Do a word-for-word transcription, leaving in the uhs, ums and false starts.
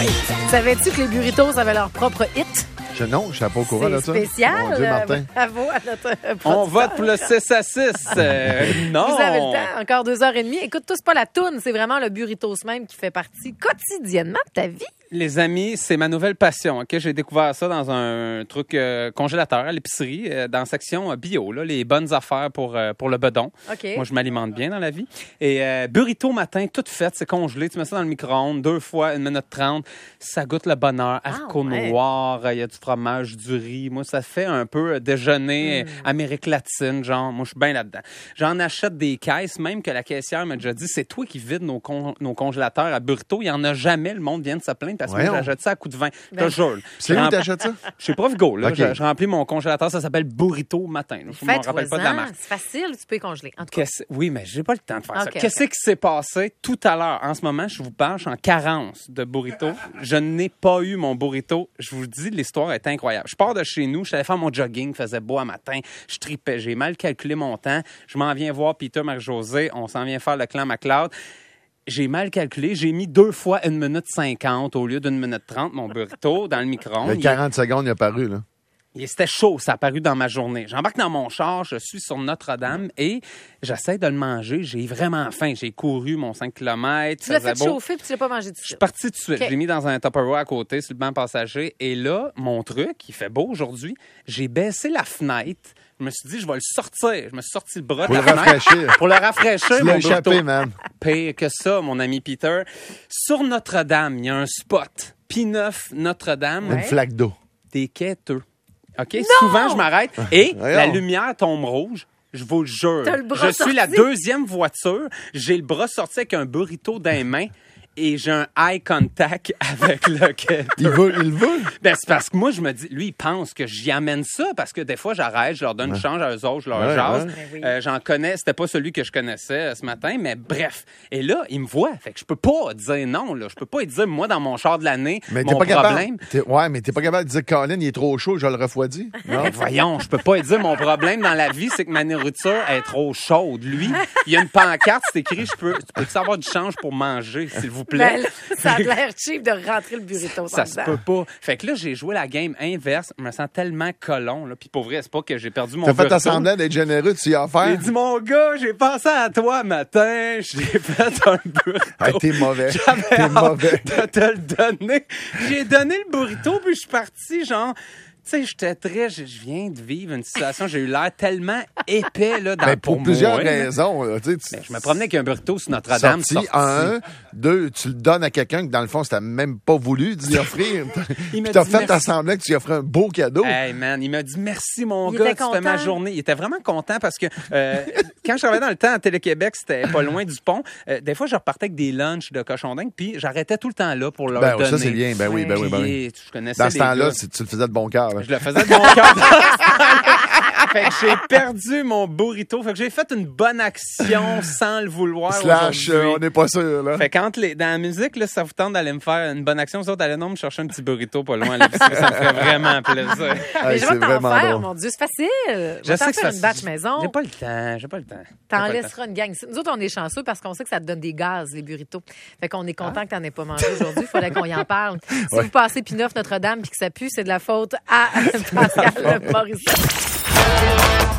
Savais-tu que les burritos avaient leur propre hit? Je, non, je ne savais pas au courant de ça. C'est spécial. Mon Dieu, Martin. Bravo à notre producteur. On vote pour le six à six. Euh, non. Vous avez le temps, encore deux heures et demie. Écoute, tous pas la toune, c'est vraiment le burritos même qui fait partie quotidiennement de ta vie. Les amis, c'est ma nouvelle passion. Ok, j'ai découvert ça dans un truc euh, congélateur à l'épicerie, euh, dans la section euh, bio, là, les bonnes affaires pour euh, pour le bedon. Okay. Moi, je m'alimente bien dans la vie. Et euh, burrito matin, tout fait, c'est congelé. Tu mets ça dans le micro-ondes, deux fois, une minute trente. Ça goûte le bonheur. Haricots Ah, ouais. noirs, il y a du fromage, du riz. Moi, ça fait un peu déjeuner Mm. Amérique latine, genre. Moi, je suis bien là-dedans. J'en achète des caisses, même que la caissière m'a déjà dit, c'est toi qui vides nos, con- nos congélateurs à burrito. Il n'y en a jamais. Le monde vient de se plaindre parce que moi, Voyons. j'achète ça à coup de vin. Je Ben. te jure. C'est Je où rem- t'achètes ça? Chez Provigo, là. OK. Je, je remplis mon congélateur. Ça s'appelle Burrito Matin. là. Je me rappelle pas de la Faites-toi-en. marque. C'est facile, tu peux y congeler. En tout cas, Qu'est-ce- Oui, mais j'ai pas le temps de faire ça. OK, Qu'est-ce OK. qui s'est passé tout à l'heure? En ce moment, je vous parle, je suis en carence de burrito. Je n'ai pas eu mon burrito. Je vous dis, l'histoire est incroyable. Je pars de chez nous, je suis allé faire mon jogging, il faisait beau à matin, je tripais, j'ai mal calculé mon temps. Je m'en viens voir Peter, Marie-Josée, on s'en vient faire le clan McLeod. J'ai mal calculé, j'ai mis deux fois une minute cinquante au lieu d'une minute trente, mon burrito, dans le micro-ondes. Le quarante secondes, il a paru, là. Et c'était chaud, ça a apparu dans ma journée. J'embarque dans mon char, je suis sur Notre-Dame et j'essaie de le manger. J'ai vraiment faim. J'ai couru mon cinq kilomètres. tu l'as faisait fait beau. chauffer puis tu l'as pas mangé tout de Je suis suite. parti tout de suite. OK. J'ai mis dans un Tupperware à côté, sur le banc passager. Et là, mon truc, il fait beau aujourd'hui, j'ai baissé la fenêtre. Je me suis dit, je vais le sortir. Je me suis sorti le bras Pour de le la fenêtre. rafraîchir. Pour le rafraîchir, Tu mon l'as échappé, burrito. man. Pire que ça, mon ami Peter. Sur Notre-Dame, il y a un spot. P neuf Notre-Dame. Une flaque d'eau. Des quêteux. OK? Souvent, je m'arrête et Voyons. la lumière tombe rouge. Je vous le jure. T'as le bras Je suis la sorti. deuxième voiture. J'ai le bras sorti avec un burrito dans les mains et j'ai un eye contact avec le quêteur. Il veut, il veut. Ben, c'est parce que moi, je me dis, lui, il pense que j'y amène ça parce que des fois, j'arrête, je leur donne une change à eux autres, je leur Ouais, jase. ouais. Ben oui. Euh, j'en connais, c'était pas celui que je connaissais euh, ce matin, mais bref. Et là, il me voit. Fait que je peux pas dire non, là. Je peux pas lui dire, moi, dans mon char de l'année, Mais t'es mon pas problème. capable. T'es- ouais, mais t'es pas capable de dire, Colin, il est trop chaud, je le refroidis. Non? Ben voyons, je peux pas lui dire mon problème dans la vie, c'est que ma nourriture est trop chaude. Lui, il y a une pancarte, c'est écrit, je peux, tu peux avoir du change pour manger, s'il vous plaît. Ben, là, ça a l'air cheap de rentrer le burrito. Ça dans se le peut dedans. pas. Fait que là, j'ai joué la game inverse. Je me sens tellement colon, là. Puis pour vrai, c'est pas que j'ai perdu mon T'as fait burrito. semblant d'être généreux, tu y as J'ai offert. dit, mon gars, j'ai pensé à toi matin. J'ai fait un burrito. Hey, t'es mauvais. J'avais T'es hâte mauvais. de te le donner. J'ai donné le burrito, puis je suis parti, genre... Tu sais, j'étais très... Je je viens de vivre une situation, j'ai eu l'air tellement épais, là, dans Ben, pour pour plusieurs moi, là. raisons. là, tu sais, tu- Ben, je me promenais avec un burrito sur Notre-Dame. Sorti, un. Deux, tu le donnes à quelqu'un que, dans le fond, c'était même pas voulu d'y offrir. Il m'a Puis t'as dit fait merci. à semblant que tu lui offrais un beau cadeau. Hey man, il m'a dit merci mon Il gars, était tu fais ma content. journée. Il était vraiment content parce que euh, quand je travaillais dans le temps à Télé-Québec, c'était pas loin du pont. Euh, des fois, je repartais avec des lunchs de cochon dingue, puis j'arrêtais tout le temps là pour leur Ben, donner. ça, c'est bien. Ben oui, ben oui, ben oui. Puis, je connaissais Dans ce les temps-là, gars. c'est- tu le faisais de bon cœur. là. Je le faisais de mon cœur. Fait que j'ai perdu mon burrito. Fait que j'ai fait une bonne action sans le vouloir Slash, aujourd'hui. euh, on n'est pas sûr, là. Fait quand les, dans la musique, là, ça vous tente d'aller me faire une bonne action, vous autres, allez non me chercher un petit burrito pas loin à l'épicerie, ça me ferait vraiment plaisir. Mais Hey, je c'est vais t'en vraiment faire, drôle. mon Dieu, c'est facile. Je Je sais t'en que faire ça- une batch maison. J'ai pas le temps, j'ai pas le temps. J'ai T'en pas le temps. laisseras une gang. Nous autres, on est chanceux parce qu'on sait que ça te donne des gaz, les burritos. Fait qu'on est content que t'en aies pas mangé aujourd'hui. Il fallait qu'on y en parle. Si vous passez P neuf Notre-Dame puis que ça pue, c'est de la faute à Pascal Morissette.